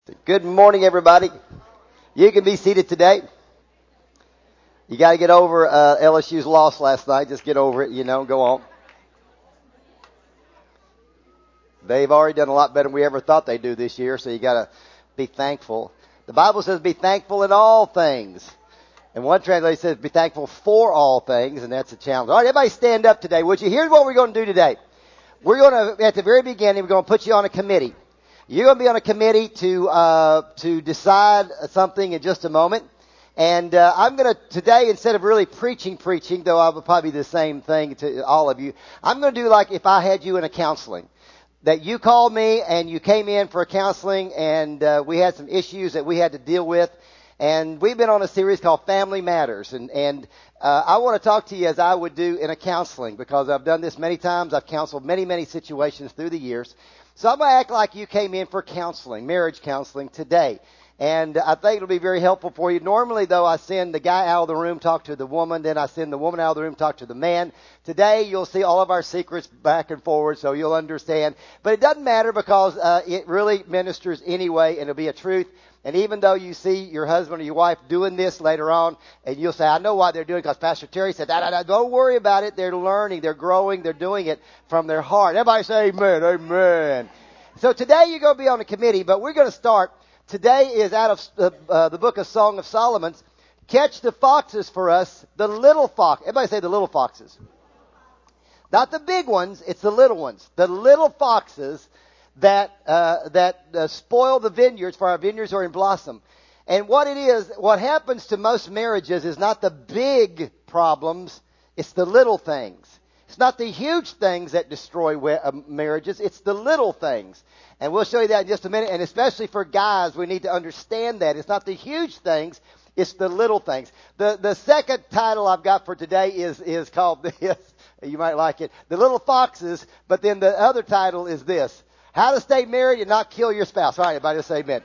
Good morning, everybody. You can be seated today. You got to get over LSU's loss last night. Just get over it, go on. They've already done a lot better than we ever thought they'd do this year, so you got to be thankful. The Bible says be thankful in all things. And one translation says be thankful for all things, and that's a challenge. All right, everybody stand up today, would you? Here's what we're going to do today. We're going to, at the very beginning, we're going to put you on a committee. You're going to be on a committee to decide something in just a moment. And I'm going to, today, instead of really preaching, though I would probably be the same thing to all of you, I'm going to do like if I had you in a counseling. That you called me and you came in for a counseling and we had some issues that we had to deal with. And we've been on a series called Family Matters. And I want to talk to you as I would do in a counseling because I've done this many times. I've counseled many situations through the years. So I'm going to act like you came in for counseling, marriage counseling today. And I think it'll be very helpful for you. Normally, though, I send the guy out of the room, talk to the woman. Then I send the woman out of the room, talk to the man. Today, you'll see all of our secrets back and forward, so you'll understand. But it doesn't matter because it really ministers anyway, and it'll be a truth. And even though you see your husband or your wife doing this later on, and you'll say, I know why they're doing it, because Pastor Terry said, don't worry about it. They're learning, they're growing, they're doing it from their heart. Everybody say amen, amen. So today you're going to be on a committee, but we're going to start. Today is out of the book of Song of Solomon. Catch the foxes for us, the little fox. Everybody say the little foxes. Not the big ones, it's the little ones. The little foxes that spoil the vineyards, for our vineyards are in blossom. And what happens to most marriages is not the big problems, it's the little things. It's not the huge things that destroy marriages, it's the little things. And we'll show you that in just a minute. And especially for guys, we need to understand that. It's not the huge things, it's the little things. The second title I've got for today is called this. You might like it. The Little Foxes. But then the other title is this. How to stay married and not kill your spouse. All right, everybody, let's say amen.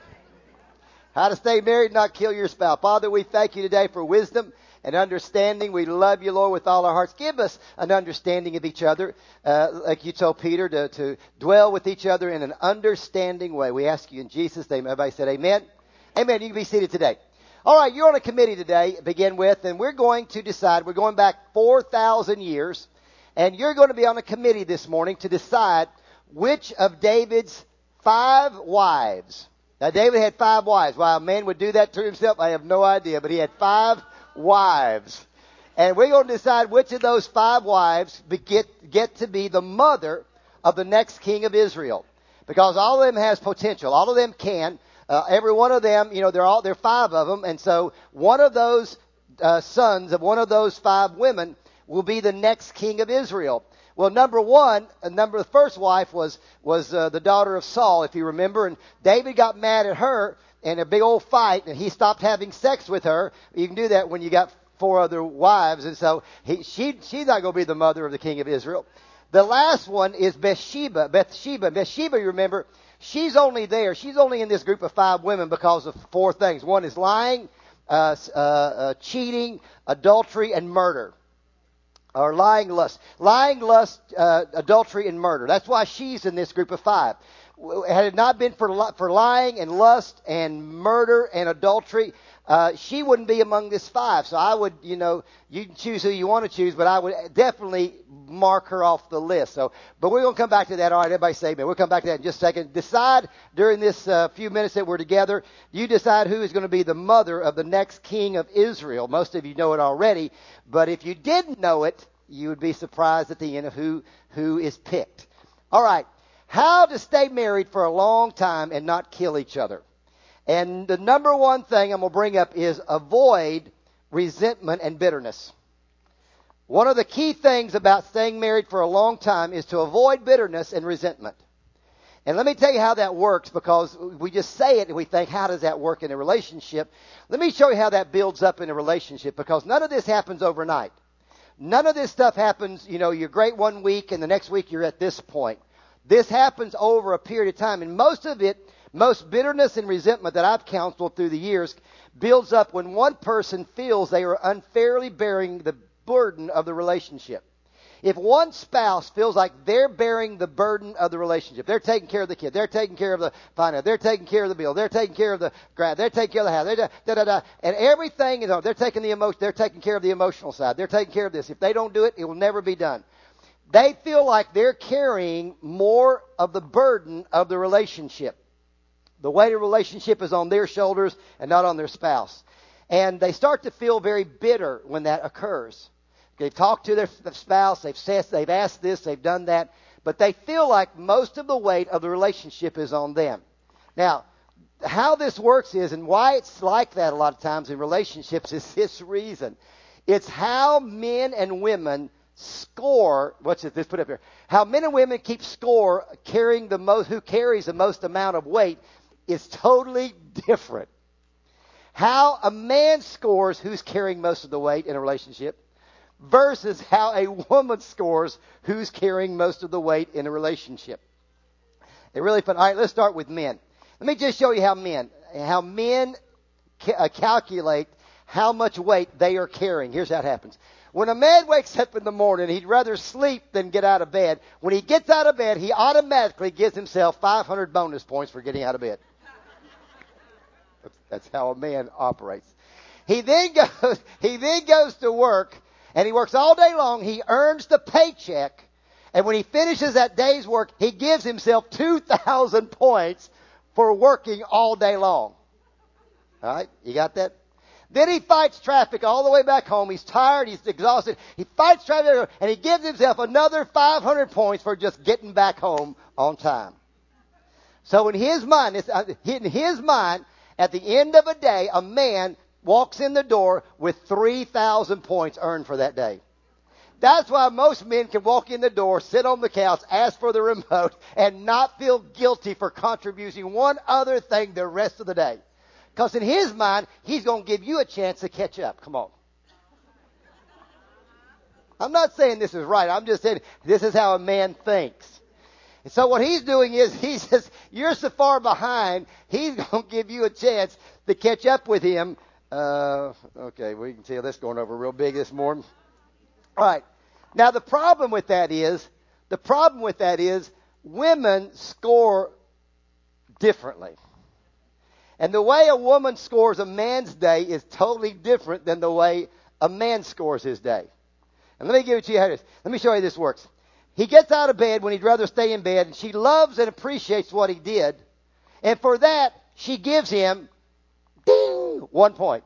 How to stay married and not kill your spouse. Father, we thank you today for wisdom and understanding. We love you, Lord, with all our hearts. Give us an understanding of each other, like you told Peter, to dwell with each other in an understanding way. We ask you in Jesus' name. Everybody said amen. Amen. You can be seated today. All right, you're on a committee today, to begin with, and we're going to decide. We're going back 4,000 years, and you're going to be on a committee this morning to decide which of David's 5 wives. Now, David had 5 wives. Why a man would do that to himself, I have no idea, but he had 5 wives. And we're going to decide which of those 5 wives get to be the mother of the next king of Israel. Because all of them has potential. All of them can. Every one of them, there are 5 of them. And so one of those sons of one of those 5 women will be the next king of Israel. Well, the first wife was the daughter of Saul, if you remember. And David got mad at her in a big old fight, and he stopped having sex with her. You can do that when you got 4 other wives. And so she's not going to be the mother of the king of Israel. The last one is Bathsheba. Bathsheba, you remember, she's only there. She's only in this group of 5 women because of 4 things. One is lying, cheating, adultery, and murder. Or lying, lust, adultery, and murder. That's why she's in this group of 5. Had it not been for lying and lust and murder and adultery, she wouldn't be among this 5. So I would, you can choose who you want to choose, but I would definitely mark her off the list. But we're going to come back to that. All right, everybody say amen. We'll come back to that in just a second. Decide during this few minutes that we're together, you decide who is going to be the mother of the next king of Israel. Most of you know it already, but if you didn't know it, you would be surprised at the end of who is picked. All right. How to stay married for a long time and not kill each other. And the number one thing I'm going to bring up is avoid resentment and bitterness. One of the key things about staying married for a long time is to avoid bitterness and resentment. And let me tell you how that works, because we just say it and we think, how does that work in a relationship? Let me show you how that builds up in a relationship, because none of this happens overnight. None of this stuff happens, you're great one week and the next week you're at this point. This happens over a period of time, and most bitterness and resentment that I've counseled through the years builds up when one person feels they are unfairly bearing the burden of the relationship. If one spouse feels like they're bearing the burden of the relationship, they're taking care of the kid, they're taking care of the finance, they're taking care of the bill, they're taking care of the grad, they're taking care of the house, and everything is on. They're taking they're taking care of the emotional side. They're taking care of this. If they don't do it, it will never be done. They feel like they're carrying more of the burden of the relationship. The weight of the relationship is on their shoulders and not on their spouse. And they start to feel very bitter when that occurs. They've talked to their spouse, they've asked this, they've done that, but they feel like most of the weight of the relationship is on them. Now, how this works is, and why it's like that a lot of times in relationships, is this reason. It's how men and women score. What's it? Let's put it up here. How men and women keep score carrying the most, who carries the most amount of weight is totally different. How a man scores who's carrying most of the weight in a relationship versus how a woman scores who's carrying most of the weight in a relationship. They're really fun. All right, let's start with men. Let me just show you how men calculate how much weight they are carrying. Here's how it happens. When a man wakes up in the morning, he'd rather sleep than get out of bed. When he gets out of bed, he automatically gives himself 500 bonus points for getting out of bed. That's how a man operates. He then goes to work, and he works all day long. He earns the paycheck, and when he finishes that day's work, he gives himself 2,000 points for working all day long. All right, you got that? Then he fights traffic all the way back home. He's tired. He's exhausted. He fights traffic, and he gives himself another 500 points for just getting back home on time. So in his mind, at the end of a day, a man walks in the door with 3,000 points earned for that day. That's why most men can walk in the door, sit on the couch, ask for the remote, and not feel guilty for contributing one other thing the rest of the day. Because in his mind, he's going to give you a chance to catch up. Come on. I'm not saying this is right. I'm just saying this is how a man thinks. And so what he's doing is he says, you're so far behind, he's going to give you a chance to catch up with him. Okay, we can tell this going over real big this morning. All right. Now the problem with that is women score differently. And the way a woman scores a man's day is totally different than the way a man scores his day. And let me give it to you how it is. Let me show you how this works. He gets out of bed when he'd rather stay in bed, and she loves and appreciates what he did. And for that, she gives him, ding, 1 point.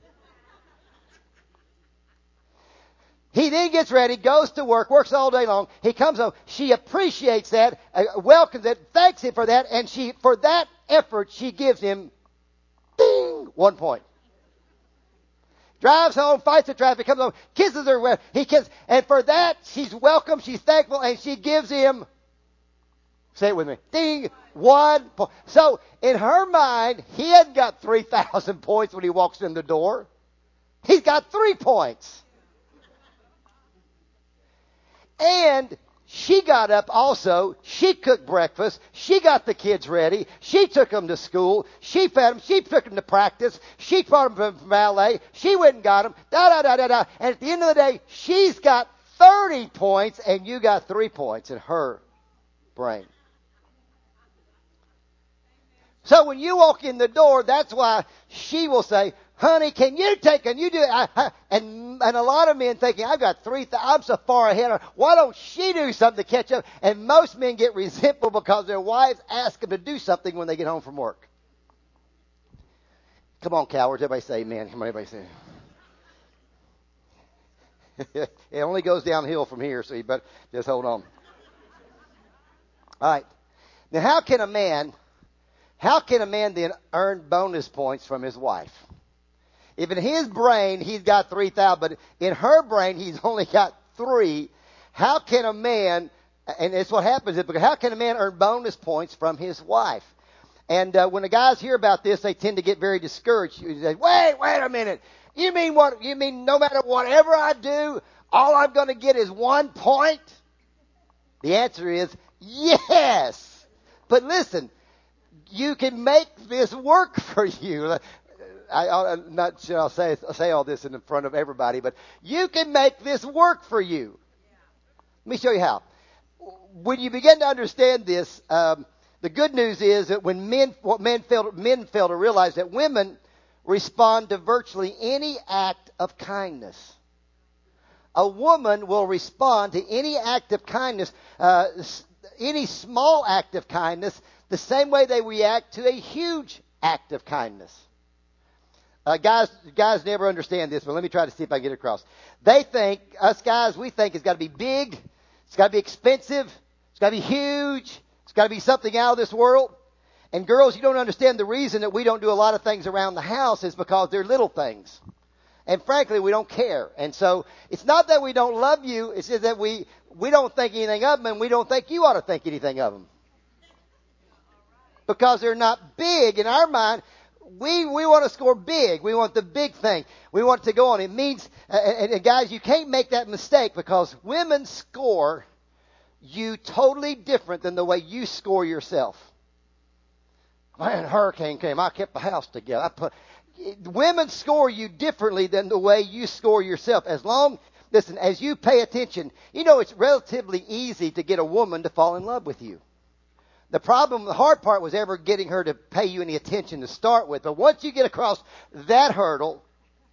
He then gets ready, goes to work, works all day long. He comes home. She appreciates that, welcomes it, thanks him for that, and for that effort, she gives him, ding, 1 point. Drives home, fights the traffic, comes home, kisses her. He kisses, and for that, she's welcome, she's thankful, and she gives him, say it with me, ding, 1 point. So, in her mind, he hadn't got 3,000 points when he walks in the door. He's got 3 points. And she got up also. She cooked breakfast. She got the kids ready. She took them to school. She fed them. She took them to practice. She brought them from ballet. She went and got them. And at the end of the day, she's got 30 points and you got 3 points in her brain. So when you walk in the door, that's why she will say, honey, can you do it? And a lot of men thinking, I've got 3,000, I'm so far ahead. Why don't she do something to catch up? And most men get resentful because their wives ask them to do something when they get home from work. Come on, cowards. Everybody say amen. Come on, everybody say amen. It only goes downhill from here, so you better just hold on. All right. Now, how can a man then earn bonus points from his wife? If in his brain he's got 3,000, but in her brain he's only got 3, how can a man, and it's what happens, because how can a man earn bonus points from his wife? And when the guys hear about this, they tend to get very discouraged. You say, wait a minute. You mean no matter whatever I do, all I'm going to get is 1 point? The answer is yes. But listen, you can make this work for you. I'm not sure I'll say all this in front of everybody, but you can make this work for you. Let me show you how. When you begin to understand this, the good news is that when men fail to realize that women respond to virtually any act of kindness. A woman will respond to any act of kindness, any small act of kindness, the same way they react to a huge act of kindness. Guys never understand this, but let me try to see if I can get it across. They think, us guys, we think it's got to be big, it's got to be expensive, it's got to be huge, it's got to be something out of this world. And girls, you don't understand the reason that we don't do a lot of things around the house is because they're little things. And frankly, we don't care. And so, it's not that we don't love you, it's just that we don't think anything of them, and we don't think you ought to think anything of them. Because they're not big in our mind. We want to score big. We want the big thing. We want it to go on. It means, and guys, you can't make that mistake because women score you totally different than the way you score yourself. Man, hurricane came. I kept the house together. Women score you differently than the way you score yourself. Listen, as you pay attention, it's relatively easy to get a woman to fall in love with you. The hard part was ever getting her to pay you any attention to start with. But once you get across that hurdle,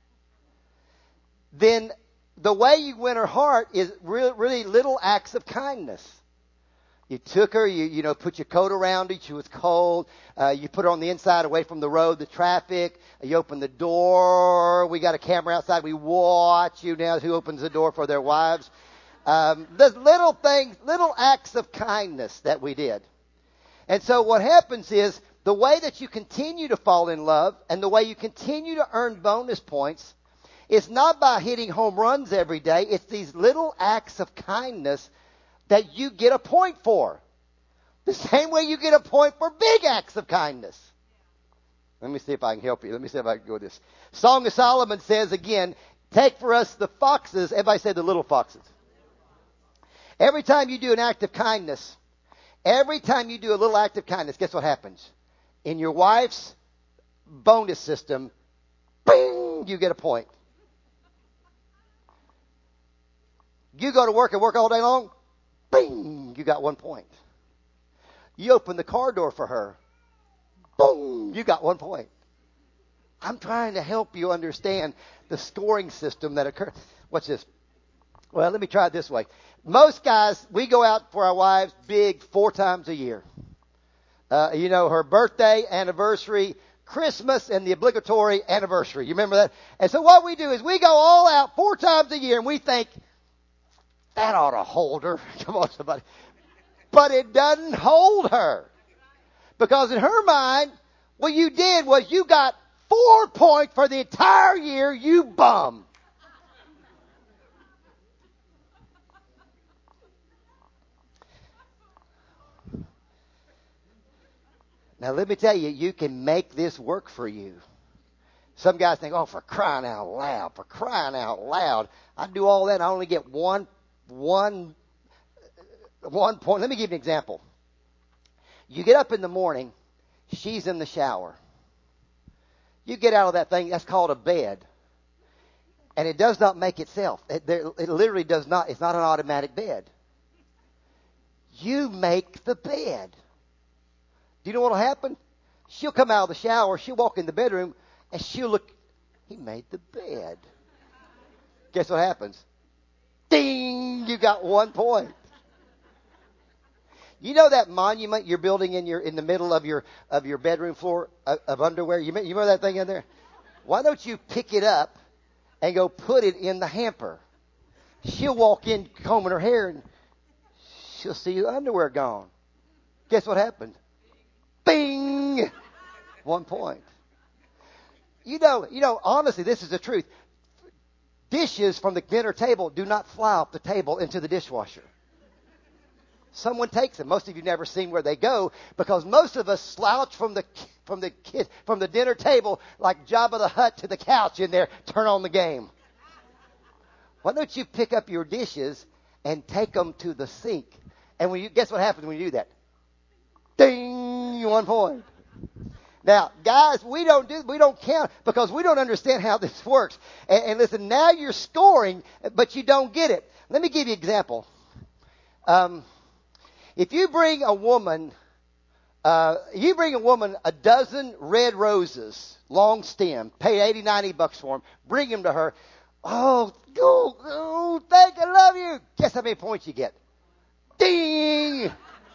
then the way you win her heart is really little acts of kindness. You took her, you put your coat around her. She was cold. You put her on the inside away from the road, the traffic. You open the door. We got a camera outside. We watch who opens the door for their wives. There's little things, little acts of kindness that we did. And so what happens is the way that you continue to fall in love and the way you continue to earn bonus points is not by hitting home runs every day. It's these little acts of kindness that you get a point for. The same way you get a point for big acts of kindness. Let me see if I can help you. Let me see if I can go with this. Song of Solomon says again, take for us the foxes. Everybody say the little foxes. Every time you do an act of kindness, every time you do a little act of kindness, guess what happens? In your wife's bonus system, bing, you get a point. You go to work and work all day long, bing, you got 1 point. You open the car door for her, boom, you got 1 point. I'm trying to help you understand the scoring system that occurs. What's this? Well, let me try it this way. Most guys, we go out for our wives big 4 times a year. Her birthday, anniversary, Christmas, and the obligatory anniversary. You remember that? And so what we do is we go all out 4 times a year and we think, that ought to hold her. Come on, somebody. But it doesn't hold her. Because in her mind, what you did was you got 4 points for the entire year, you bum. Now, let me tell you, you can make this work for you. Some guys think, oh, for crying out loud. I do all that and I only get one point. Let me give you an example. You get up in the morning, she's in the shower. You get out of that thing, that's called a bed. And it does not make itself. It literally does not. It's not an automatic bed. You make the bed. Do you know what will happen? She'll come out of the shower, she'll walk in the bedroom, and she'll look, he made the bed. Guess what happens? Ding! You got 1 point. You know that monument you're building in the middle of your bedroom floor of underwear? You remember that thing in there? Why don't you pick it up and go put it in the hamper? She'll walk in combing her hair and she'll see your underwear gone. Guess what happened? Bing! 1 point. Honestly, this is the truth. Dishes from the dinner table do not fly off the table into the dishwasher. Someone takes them. Most of you never seen where they go because most of us slouch from the dinner table like Jabba the Hutt to the couch in there, turn on the game. Why don't you pick up your dishes and take them to the sink? And guess what happens when you do that? Ding! 1 point. Now, guys, we don't count because we don't understand how this works. And listen, now you're scoring, but you don't get it. Let me give you an example. If you bring a woman a dozen red roses, long stem, pay $80, $90 for them, bring them to her. Thank you, love you. Guess how many points you get? Ding!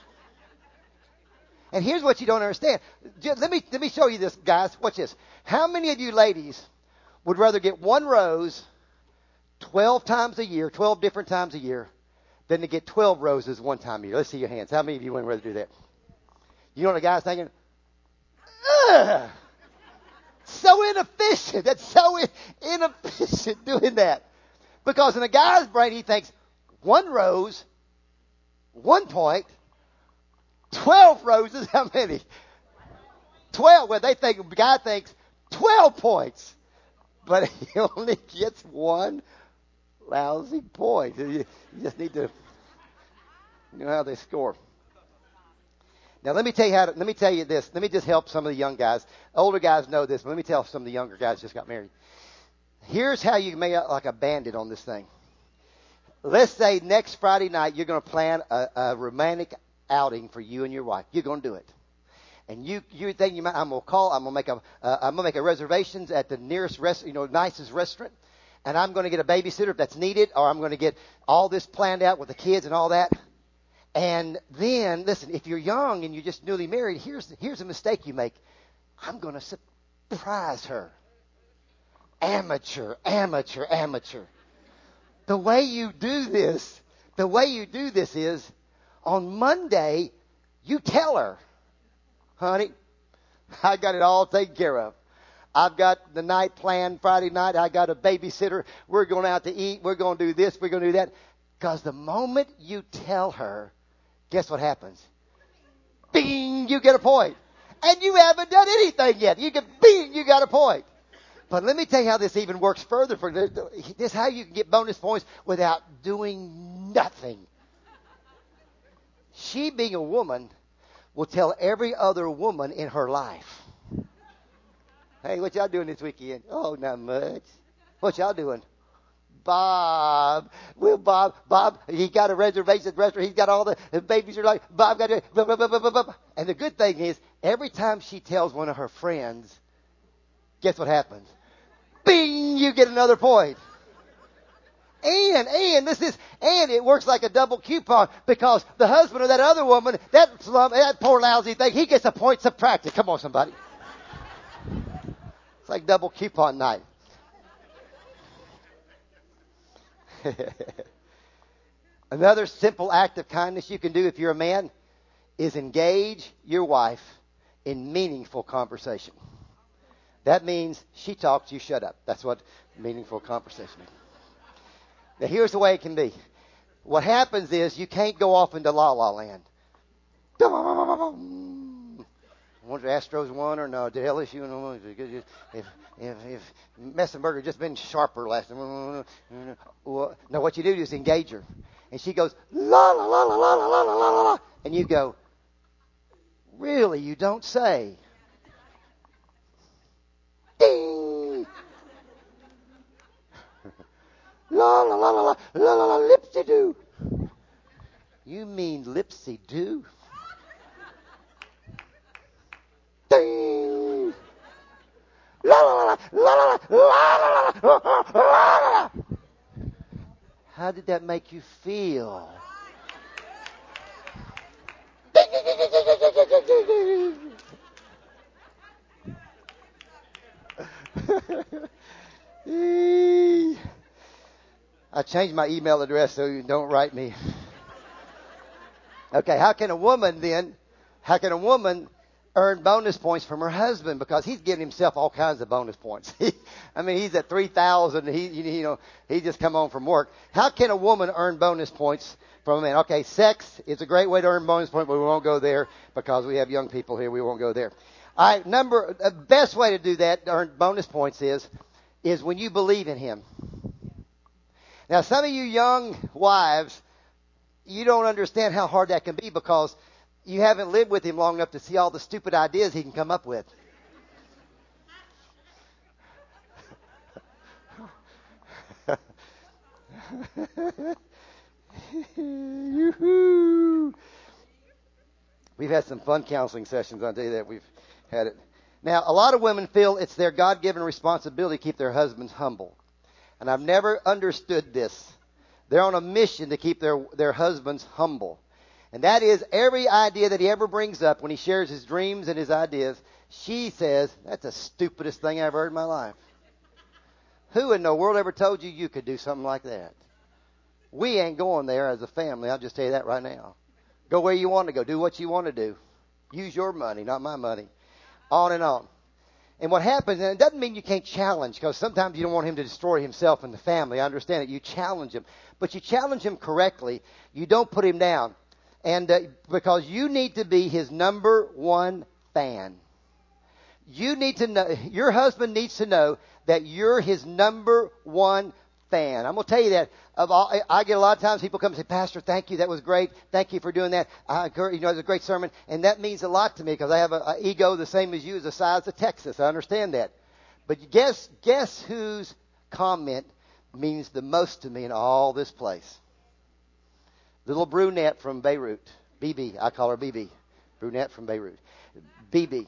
And here's what you don't understand. Let me show you this, guys. Watch this. How many of you ladies would rather get one rose 12 times a year, 12 different times a year, than to get 12 roses one time a year? Let's see your hands. How many of you would rather do that? You know what the guy's thinking? Ugh! So inefficient. That's so inefficient doing that. Because in a guy's brain, he thinks, one rose, 1 point, 12 roses, how many? 12. Well, the guy thinks 12 points. But he only gets one lousy point. You just need to know how they score. Now let me tell you this. Let me just help some of the young guys. Older guys know this, but let me tell some of the younger guys just got married. Here's how you make out like a bandit on this thing. Let's say next Friday night you're going to plan a romantic outing for you and your wife. You're going to do it. And you think I'm going to make a reservations at the nearest nicest restaurant. And I'm going to get a babysitter if that's needed, or I'm going to get all this planned out with the kids and all that. And then, listen, if you're young and you're just newly married, here's a mistake you make. I'm going to surprise her. Amateur. The way you do this is, on Monday, you tell her, honey, I got it all taken care of. I've got the night planned Friday night. I got a babysitter. We're going out to eat. We're going to do this. We're going to do that. Because the moment you tell her, guess what happens? Bing, you get a point. And you haven't done anything yet. Bing, you got a point. But let me tell you how this even works further. This is how you can get bonus points without doing nothing. She, being a woman, will tell every other woman in her life, hey, what y'all doing this weekend? Oh, not much. What y'all doing? Bob, he got a reservation at the restaurant. He's got all the babies are like, Bob got it. Blah, blah, blah, blah, blah. And the good thing is, every time she tells one of her friends, guess what happens? Bing, you get another point. And it works like a double coupon, because the husband of that other woman, that poor lousy thing, he gets a point subtracted. Come on, somebody. It's like double coupon night. Another simple act of kindness you can do if you're a man is engage your wife in meaningful conversation. That means she talks, you shut up. That's what meaningful conversation means. Now here's the way it can be. What happens is you can't go off into La La Land. I wonder if Astros won or no. Did LSU? If Messenberger just been sharper last time. No, what you do is engage her. And she goes, la, la, la, la, la, la, la, la, la. And you go, really, you don't say. Ding! La, la, la, la, la, la, la, la, lipsy-doo. You mean lipsy-doo? Ding! La la la la la la la la la. How did that make you feel? I changed my email address so you don't write me. Okay, how can a woman earn bonus points from her husband, because he's giving himself all kinds of bonus points? He's at 3,000. He just come home from work. How can a woman earn bonus points from a man? Okay, sex is a great way to earn bonus points, but we won't go there because we have young people here. We won't go there. All right, best way to do that, to earn bonus points, is when you believe in him. Now, some of you young wives, you don't understand how hard that can be, because you haven't lived with him long enough to see all the stupid ideas he can come up with. had some fun counseling sessions. I'll tell you that. We've had it. Now, a lot of women feel it's their God-given responsibility to keep their husbands humble. And I've never understood this. They're on a mission to keep their husbands humble. And that is every idea that he ever brings up when he shares his dreams and his ideas, she says, that's the stupidest thing I ever heard in my life. Who in the world ever told you you could do something like that? We ain't going there as a family. I'll just tell you that right now. Go where you want to go. Do what you want to do. Use your money, not my money. On and on. And what happens, and it doesn't mean you can't challenge, because sometimes you don't want him to destroy himself and the family. I understand it. You challenge him. But you challenge him correctly. You don't put him down. And because you need to be his number one fan. You need to know, your husband needs to know that you're his number one fan. I'm going to tell you that. I get a lot of times people come and say, Pastor, thank you. That was great. Thank you for doing that. It was a great sermon. And that means a lot to me because I have an ego the same as you, as the size of Texas. I understand that. But guess whose comment means the most to me in all this place? Little brunette from Beirut. BB. I call her BB. Brunette from Beirut. BB.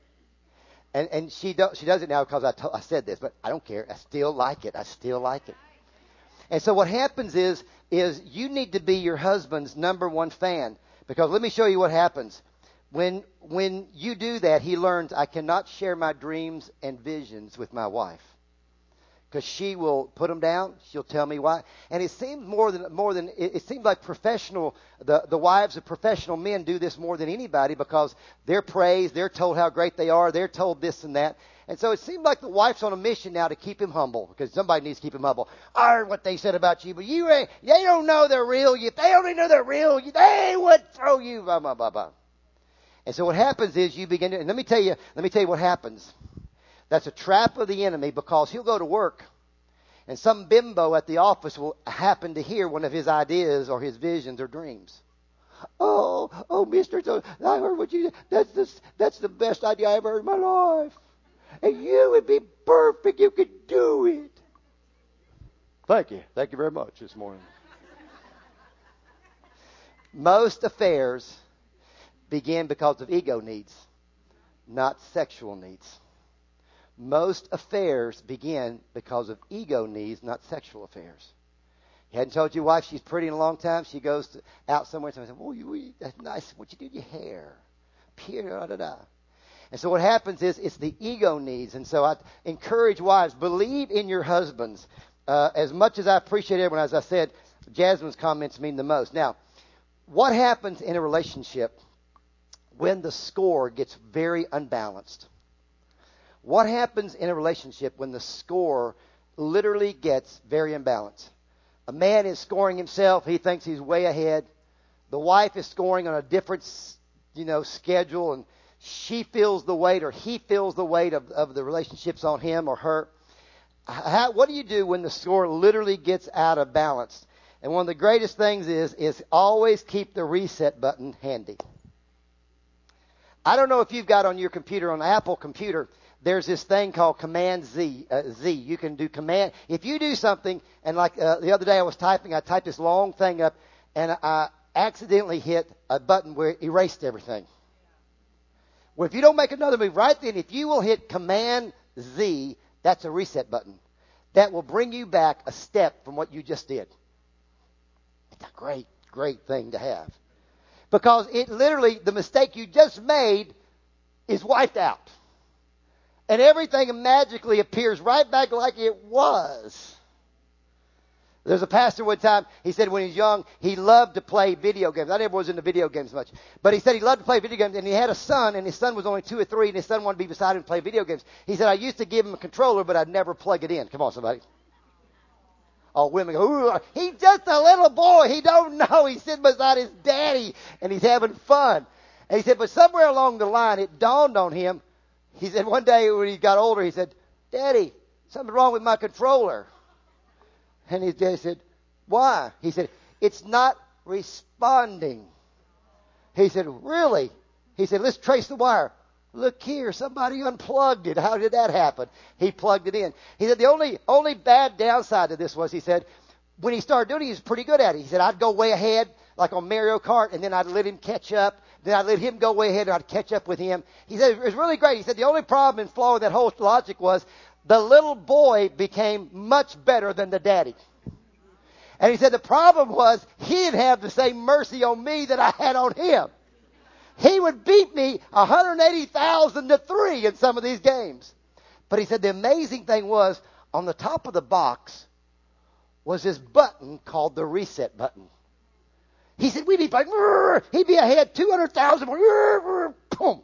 And she does it now because I said this, but I don't care. I still like it. I still like it. And so what happens is you need to be your husband's number one fan. Because let me show you what happens. When you do that, he learns I cannot share my dreams and visions with my wife. Because she will put them down. She'll tell me why. And it seems it seems like the wives of professional men do this more than anybody because they're praised, they're told how great they are, they're told this and that. And so it seems like the wife's on a mission now to keep him humble, because somebody needs to keep him humble. I heard what they said about you, but they don't know they're real. If they only knew they're real, they would throw you, blah, blah, blah, blah. And so what happens is you begin to, and let me tell you what happens. That's a trap of the enemy, because he'll go to work and some bimbo at the office will happen to hear one of his ideas or his visions or dreams. Oh, mister, I heard what you said. That's the best idea I ever heard in my life. And you would be perfect. You could do it. Thank you. Thank you very much this morning. Most affairs begin because of ego needs, not sexual needs. Most affairs begin because of ego needs, not sexual affairs. You hadn't told your wife she's pretty in a long time. She goes out somewhere and says, that's nice. What you do to your hair? Da-da-da. And so what happens is it's the ego needs. And so I encourage wives, believe in your husbands. As much as I appreciate everyone, as I said, Jasmine's comments mean the most. Now, what happens in a relationship when the score gets very unbalanced? What happens in a relationship when the score literally gets very imbalanced? A man is scoring himself. He thinks he's way ahead. The wife is scoring on a different, schedule, and she feels the weight, or he feels the weight of the relationships on him or her. What do you do when the score literally gets out of balance? And one of the greatest things is always keep the reset button handy. I don't know if you've got on your computer, on an Apple computer, there's this thing called Command Z. You can do Command. If you do something, and like the other day I typed this long thing up, and I accidentally hit a button where it erased everything. Well, if you don't make another move right then, if you will hit Command Z, that's a reset button. That will bring you back a step from what you just did. It's a great, great thing to have. Because it literally, the mistake you just made is wiped out. And everything magically appears right back like it was. There's a pastor one time, he said when he was young, he loved to play video games. I never was into video games much. But he said he loved to play video games, and he had a son, and his son was only 2 or 3, and his son wanted to be beside him and play video games. He said, I used to give him a controller, but I'd never plug it in. Come on, somebody. All women go, ooh, he's just a little boy. He don't know. He's sitting beside his daddy, and he's having fun. And he said, but somewhere along the line, it dawned on him. He said one day when he got older, he said, Daddy, something's wrong with my controller. And his dad said, why? He said, it's not responding. He said, really? He said, let's trace the wire. Look here, somebody unplugged it. How did that happen? He plugged it in. He said, the only bad downside to this was, he said, when he started doing it, he was pretty good at it. He said, I'd go way ahead, like on Mario Kart, and then I'd let him catch up. Then I'd let him go way ahead and I'd catch up with him. He said, it was really great. He said, the only problem and flaw in that whole logic was the little boy became much better than the daddy. And he said, the problem was he didn't have the same mercy on me that I had on him. He would beat me 180,000 to 3 in some of these games. But he said the amazing thing was, on the top of the box was this button called the reset button. He said, we'd be like, he'd be ahead 200,000, boom.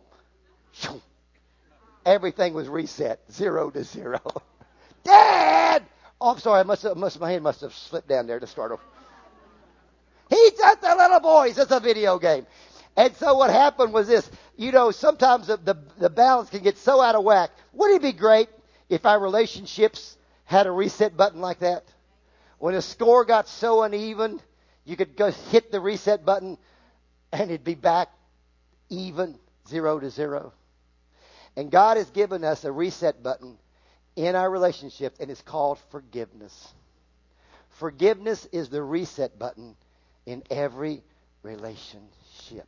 Everything was reset, 0 to 0. Dad! Oh, I'm sorry, my hand must have slipped down there to start off. He's just a little boy. It's just a video game. And so what happened was this. Sometimes the balance can get so out of whack. Wouldn't it be great if our relationships had a reset button like that? When a score got so uneven, you could go hit the reset button and it'd be back even, 0 to 0. And God has given us a reset button in our relationship, and it's called forgiveness. Forgiveness is the reset button in every relationship.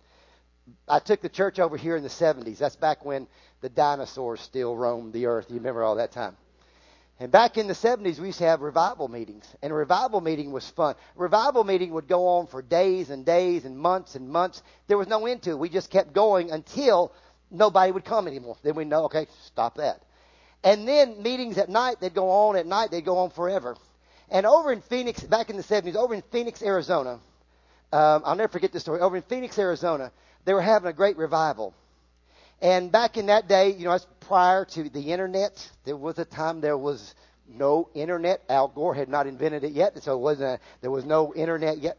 I took the church over here in the 70s. That's back when the dinosaurs still roamed the earth. You remember all that time. And back in the 70s, we used to have revival meetings. And a revival meeting was fun. A revival meeting would go on for days and days and months and months. There was no end to it. We just kept going until nobody would come anymore. Then we know, okay, stop that. And then meetings at night, they'd go on at night. They'd go on forever. And over in Phoenix, back in the 70s, over in Phoenix, Arizona, I'll never forget this story. Over in Phoenix, Arizona, they were having a great revival. And back in that day, that's prior to the internet. There was a time there was no internet. Al Gore had not invented it yet, so there was no internet yet.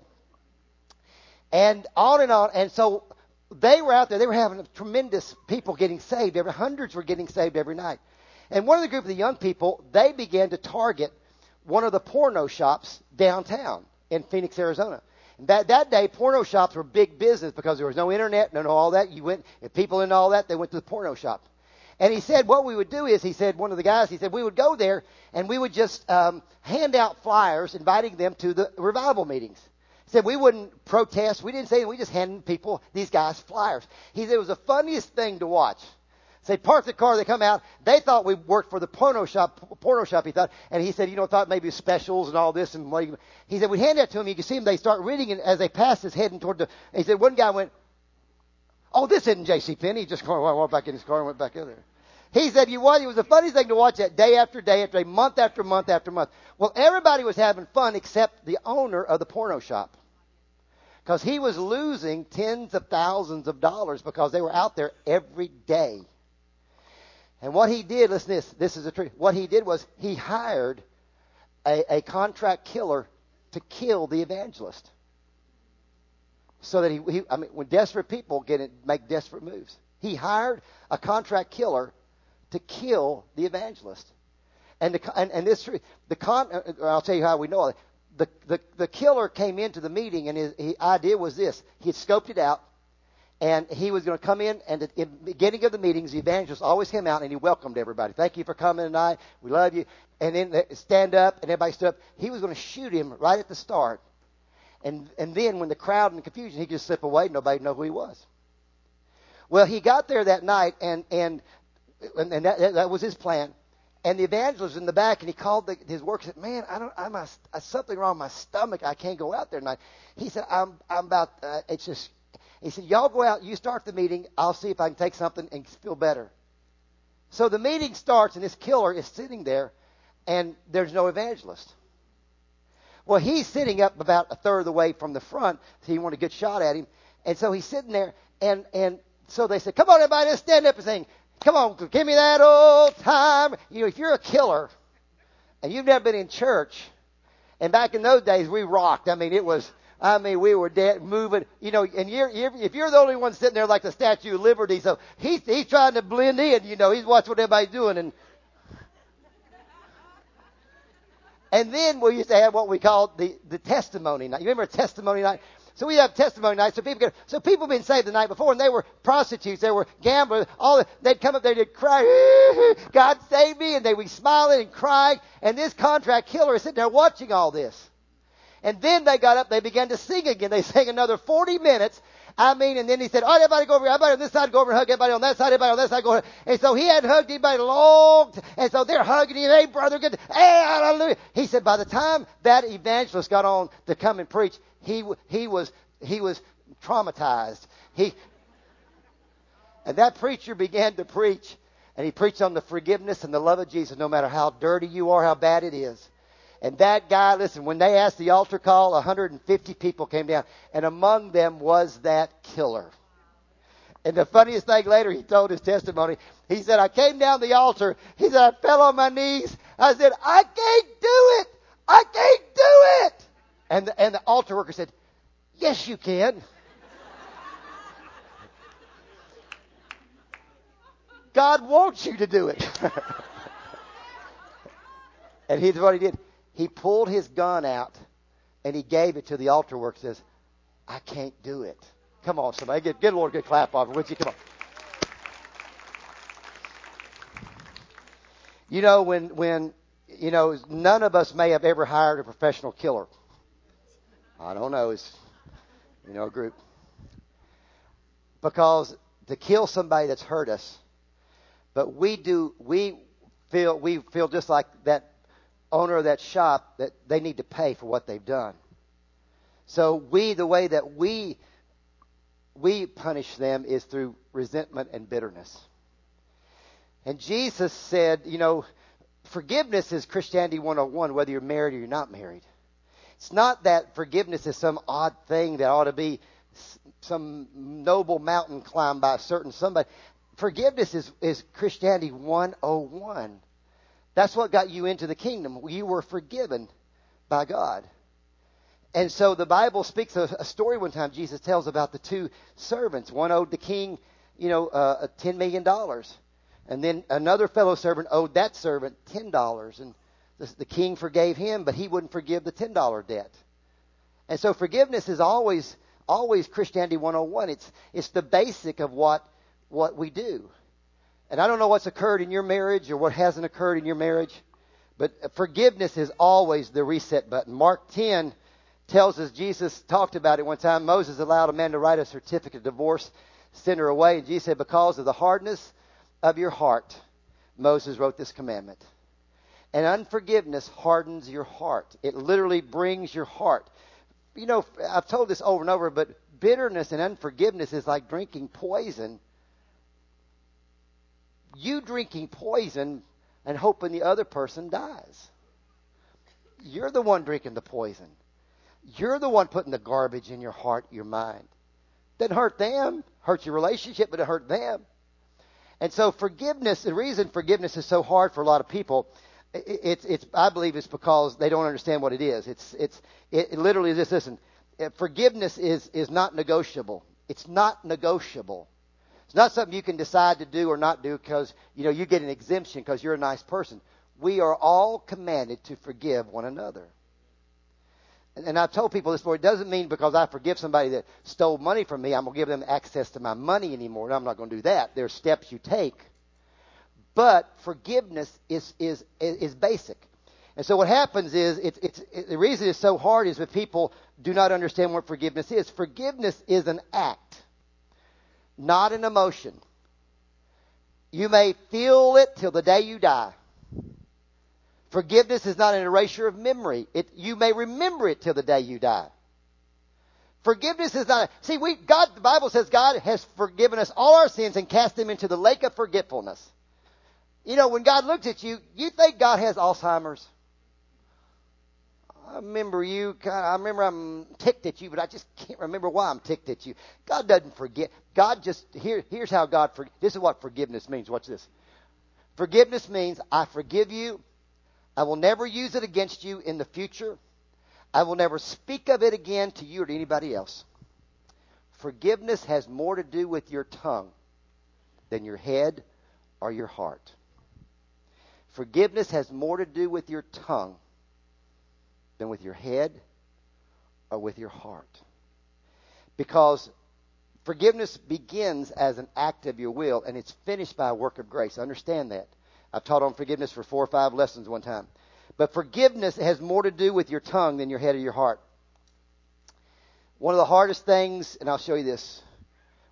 And on and on. And so they were out there. They were having tremendous people getting saved. Hundreds were getting saved every night. And one of the group of the young people, they began to target one of the porno shops downtown in Phoenix, Arizona. And that day, porno shops were big business because there was no internet, no all that. If people and all that, they went to the porno shop. And he said what we would do is, one of the guys, we would go there and we would just hand out flyers inviting them to the revival meetings. He said we wouldn't protest. We didn't say, we just handed these guys flyers. He said it was the funniest thing to watch. They parked the car, they come out, they thought we worked for the porno shop, he thought, and he said, thought maybe specials and all this, and he said, we hand that to him, you can see them, they start reading it as they pass his heading toward he said, one guy went, oh, this isn't J.C. Penney, he just walked back in his car and went back in there. He said, it was the funniest thing to watch that day after day after day, month after month after month. Well, everybody was having fun except the owner of the porno shop. Because he was losing tens of thousands of dollars because they were out there every day. And what he did, listen to this is the truth. What he did was he hired a contract killer to kill the evangelist. So that when desperate people make desperate moves. He hired a contract killer to kill the evangelist. And I'll tell you how we know it. The killer came into the meeting and his idea was this. He had scoped it out. And he was going to come in, and at the beginning of the meetings, the evangelist always came out, and he welcomed everybody. Thank you for coming tonight. We love you. And then they stand up, and everybody stood up. He was going to shoot him right at the start. And then when the crowd and confusion, he could just slip away. Nobody knew who he was. Well, he got there that night, and that was his plan. And the evangelist was in the back, and he called his worker and said, man, I'm something wrong with my stomach. I can't go out there tonight. He said, he said, y'all go out, you start the meeting, I'll see if I can take something and feel better. So the meeting starts, and this killer is sitting there, and there's no evangelist. Well, he's sitting up about a third of the way from the front, so you want a good shot at him. And so he's sitting there, and so they said, come on, everybody, let's stand up and sing. Come on, give me that old time. If you're a killer, and you've never been in church, and back in those days, we rocked. We were dead, moving, and if you're the only one sitting there like the Statue of Liberty, so he's trying to blend in, he's watching what everybody's doing. And then we used to have what we called the testimony night. You remember testimony night? So we have testimony night, so people have been saved the night before, and they were prostitutes, they were gamblers, they'd come up there, they'd cry, God save me, and they would be smiling and crying, and this contract killer is sitting there watching all this. And then they got up, they began to sing again. They sang another 40 minutes. I mean, and then he said, all right, everybody go over here. Everybody on this side go over and hug everybody on that side. Everybody on that side go over. And so he hadn't hugged anybody in a long time. And so they're hugging him. Hey, brother, good. Hey, hallelujah. He said by the time that evangelist got on to come and preach, he was traumatized. And that preacher began to preach. And he preached on the forgiveness and the love of Jesus, no matter how dirty you are, how bad it is. And that guy, listen, when they asked the altar call, 150 people came down. And among them was that killer. And the funniest thing later, he told his testimony. He said, I came down the altar. He said, I fell on my knees. I said, I can't do it. I can't do it. And the altar worker said, yes, you can. God wants you to do it. And here's what he did. He pulled his gun out and he gave it to the altar worker. Says, I can't do it. Come on, somebody. Get the Lord a good clap off, would you? Come on. You know, when none of us may have ever hired a professional killer. I don't know. It's, a group. Because to kill somebody that's hurt us, but we feel just like that owner of that shop that they need to pay for what they've done. So the way that we punish them is through resentment and bitterness. And Jesus said, forgiveness is Christianity 101, whether you're married or you're not married. It's not that forgiveness is some odd thing that ought to be some noble mountain climbed by a certain somebody. Forgiveness is Christianity 101. That's what got you into the kingdom. You were forgiven by God. And so the Bible speaks of a story one time Jesus tells about the two servants. One owed the king, $10 million. And then another fellow servant owed that servant $10. And the king forgave him, but he wouldn't forgive the $10 debt. And so forgiveness is always Christianity 101. It's the basic of what we do. And I don't know what's occurred in your marriage or what hasn't occurred in your marriage, but forgiveness is always the reset button. Mark 10 tells us, Jesus talked about it one time. Moses allowed a man to write a certificate of divorce, send her away. And Jesus said, because of the hardness of your heart, Moses wrote this commandment. And unforgiveness hardens your heart. It literally brings your heart. I've told this over and over, but bitterness and unforgiveness is like drinking poison. You drinking poison and hoping the other person dies. You're the one drinking the poison. You're the one putting the garbage in your heart, your mind. Doesn't hurt them. Hurts your relationship, but it hurt them. And so forgiveness, the reason forgiveness is so hard for a lot of people, I believe it's because they don't understand what it is. It literally is this. Listen, forgiveness is not negotiable. It's not negotiable. It's not something you can decide to do or not do because, you get an exemption because you're a nice person. We are all commanded to forgive one another. And I've told people this before. It doesn't mean because I forgive somebody that stole money from me, I'm going to give them access to my money anymore. And I'm not going to do that. There are steps you take. But forgiveness is basic. And so what happens is, the reason it's so hard is that people do not understand what forgiveness is. Forgiveness is an act, not an emotion. You may feel it till the day you die. Forgiveness is not an erasure of memory. You may remember it till the day you die. Forgiveness is not... the Bible says God has forgiven us all our sins and cast them into the lake of forgetfulness. When God looks at you, you think God has Alzheimer's. I remember I'm ticked at you, but I just can't remember why I'm ticked at you. God doesn't forget. God just... Here's how God... This is what forgiveness means. Watch this. Forgiveness means I forgive you. I will never use it against you in the future. I will never speak of it again to you or to anybody else. Forgiveness has more to do with your tongue than your head or your heart. Forgiveness has more to do with your tongue than with your head or with your heart. Because forgiveness begins as an act of your will and it's finished by a work of grace. Understand that. I've taught on forgiveness for 4 or 5 lessons one time. But forgiveness has more to do with your tongue than your head or your heart. One of the hardest things, and I'll show you this.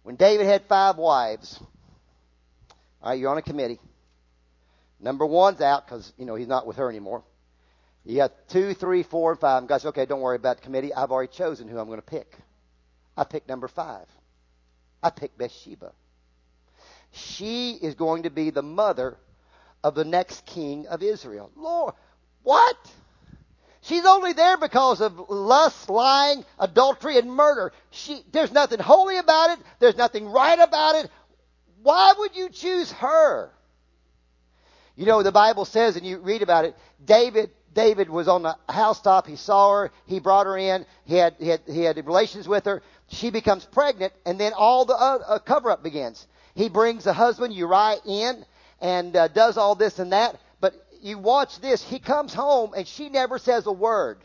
When David had 5 wives, all right, you're on a committee. Number 1's out because, he's not with her anymore. You got 2, 3, 4, and 5. And God said, okay, don't worry about the committee. I've already chosen who I'm going to pick. I picked number 5. I picked Bathsheba. She is going to be the mother of the next king of Israel. Lord, what? She's only there because of lust, lying, adultery, and murder. There's nothing holy about it. There's nothing right about it. Why would you choose her? The Bible says, and you read about it, David was on the housetop. He saw her. He brought her in. He had relations with her. She becomes pregnant, and then all the cover-up begins. He brings the husband, Uriah, in and does all this and that. But you watch this. He comes home, and she never says a word.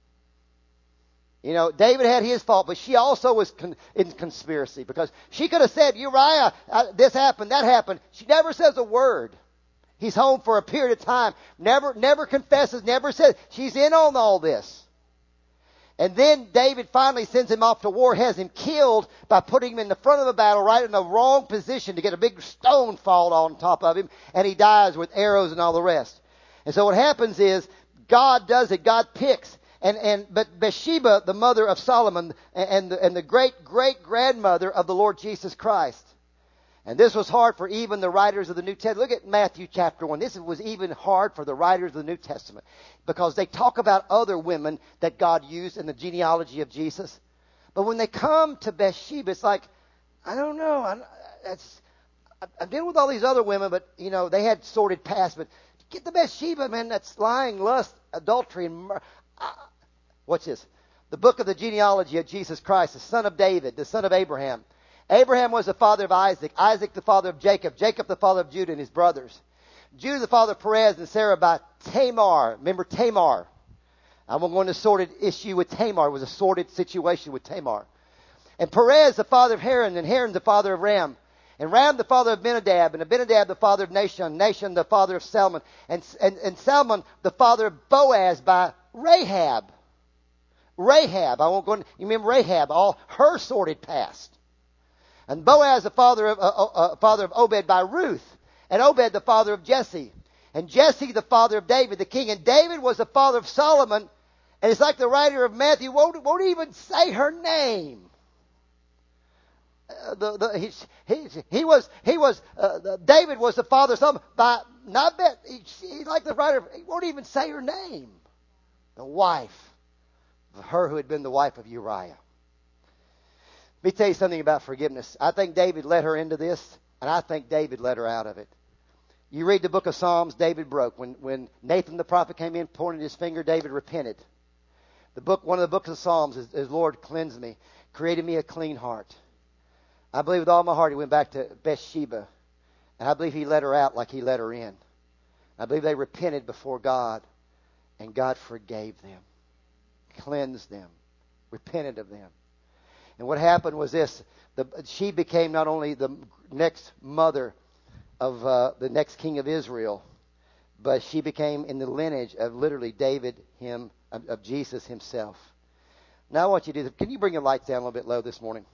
David had his fault, but she also was in conspiracy because she could have said, Uriah, this happened, that happened. She never says a word. He's home for a period of time. Never confesses, never says. She's in on all this. And then David finally sends him off to war, has him killed by putting him in the front of the battle, right in the wrong position to get a big stone fall on top of him, and he dies with arrows and all the rest. And so what happens is, God does it. God picks. But Bathsheba, the mother of Solomon, and the great-great-grandmother of the Lord Jesus Christ. And this was hard for even the writers of the New Testament. Look at Matthew chapter 1. This was even hard for the writers of the New Testament because they talk about other women that God used in the genealogy of Jesus. But when they come to Bathsheba, it's like, I don't know. I'm dealing with all these other women, but, they had sordid past. But get the Bathsheba, man, that's lying, lust, adultery, and murder. Watch this. The book of the genealogy of Jesus Christ, the son of David, the son of Abraham. Abraham was the father of Isaac. Isaac the father of Jacob. Jacob the father of Judah and his brothers. Judah the father of Perez and Sarah by Tamar. Remember Tamar. I'm going to go into a sordid issue with Tamar. It was a sordid situation with Tamar. And Perez the father of Haran. And Haran the father of Ram. And Ram the father of Benadab. And Benadab the father of Nashon. Nashon the father of Salmon. And Salmon the father of Boaz by Rahab. Rahab. I won't go into, you remember Rahab. All her sordid past. And Boaz, the father of Obed by Ruth. And Obed, the father of Jesse. And Jesse, the father of David, the king. And David was the father of Solomon. And it's like the writer of Matthew won't even say her name. David was the father of Solomon by, not bet, he's like the writer, he won't even say her name. The wife of her who had been the wife of Uriah. Let me tell you something about forgiveness. I think David led her into this, and I think David led her out of it. You read the book of Psalms, David broke. When Nathan the prophet came in, pointed his finger, David repented. One of the books of Psalms is Lord, cleanse me, created me a clean heart. I believe with all my heart he went back to Bathsheba, and I believe he let her out like he let her in. I believe they repented before God, and God forgave them, cleansed them, repented of them. And what happened was this. She became not only the next mother of the next king of Israel, but she became in the lineage of literally David, of Jesus himself. Now I want you to do this. Can you bring your lights down a little bit low this morning?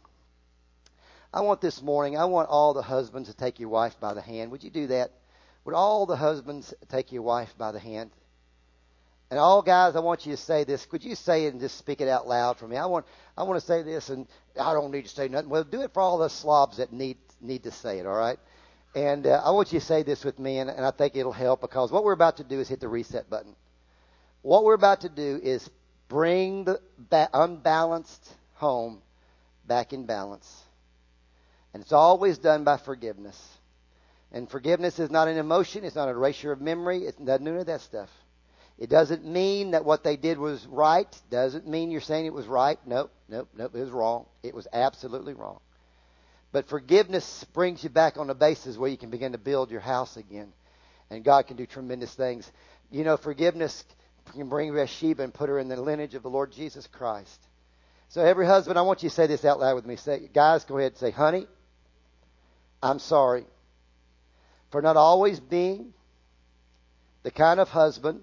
I want all the husbands to take your wife by the hand. Would you do that? Would all the husbands take your wife by the hand? And all guys, I want you to say this. Could you say it and just speak it out loud for me? I want to say this, and I don't need to say nothing. Well, do it for all the slobs that need to say it, all right? And I want you to say this with me, and I think it'll help because what we're about to do is hit the reset button. What we're about to do is bring the unbalanced home back in balance. And it's always done by forgiveness. And forgiveness is not an emotion. It's not an erasure of memory. It doesn't do any of that stuff. It doesn't mean that what they did was right. Doesn't mean you're saying it was right. Nope. It was wrong. It was absolutely wrong. But forgiveness brings you back on a basis where you can begin to build your house again. And God can do tremendous things. You know, forgiveness can bring Bathsheba and put her in the lineage of the Lord Jesus Christ. So every husband, I want you to say this out loud with me. Say, guys, go ahead and say, honey, I'm sorry for not always being the kind of husband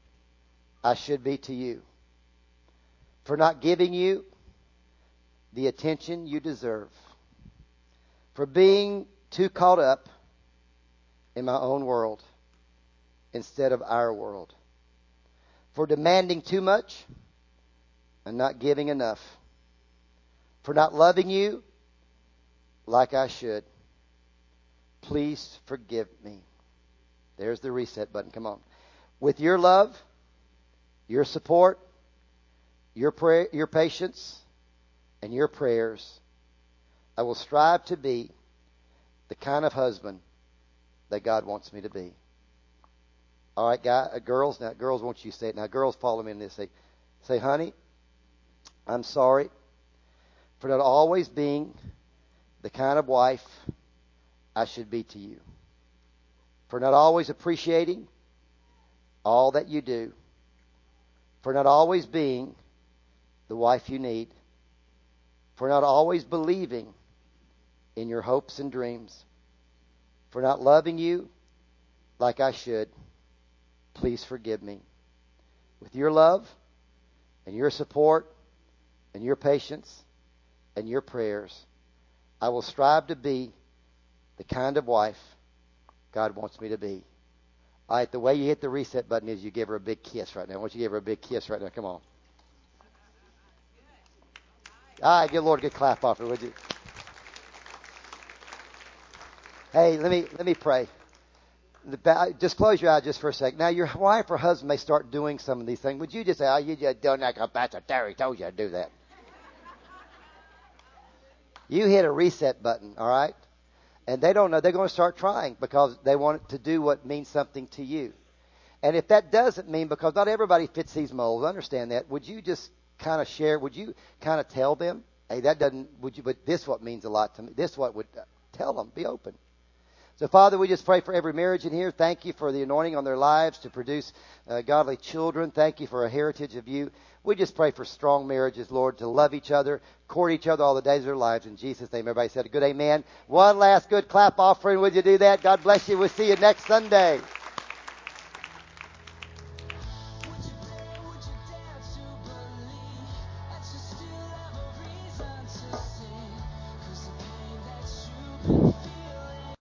I should be to you. For not giving you the attention you deserve. for being too caught up in my own world instead of our world, for demanding too much and not giving enough, for not loving you like I should. Please forgive me. There's the reset button. Come on. With your love, your support, your patience, and your prayers, I will strive to be the kind of husband that God wants me to be. All right, girls. Now, girls, won't you say it? Now, girls, follow me in this. Say, honey, I'm sorry for not always being the kind of wife I should be to you, for not always appreciating all that you do, for not always being the wife you need, for not always believing in your hopes and dreams, for not loving you like I should. Please forgive me. With your love and your support and your patience and your prayers, I will strive to be the kind of wife God wants me to be. All right, the way you hit the reset button is you give her a big kiss right now. I want you to give her a big kiss right now. Come on. All right, give the Lord a good clap off her, would you? Hey, let me pray. Just close your eyes just for a second. Now, your wife or husband may start doing some of these things. Would you just say, oh, you just done that because Pastor Terry told you to do that? You hit a reset button, all right? And they don't know. They're going to start trying because they want it to do what means something to you. And if that doesn't mean, because not everybody fits these molds, understand that, would you just kind of share, would you kind of tell them, hey, that doesn't, would you, but this what means a lot to me. This what would, tell them, be open. So, Father, we just pray for every marriage in here. Thank you for the anointing on their lives to produce godly children. Thank you for a heritage of you. We just pray for strong marriages, Lord, to love each other, court each other all the days of their lives. In Jesus' name, everybody said a good amen. One last good clap offering. Would you do that? God bless you. We'll see you next Sunday.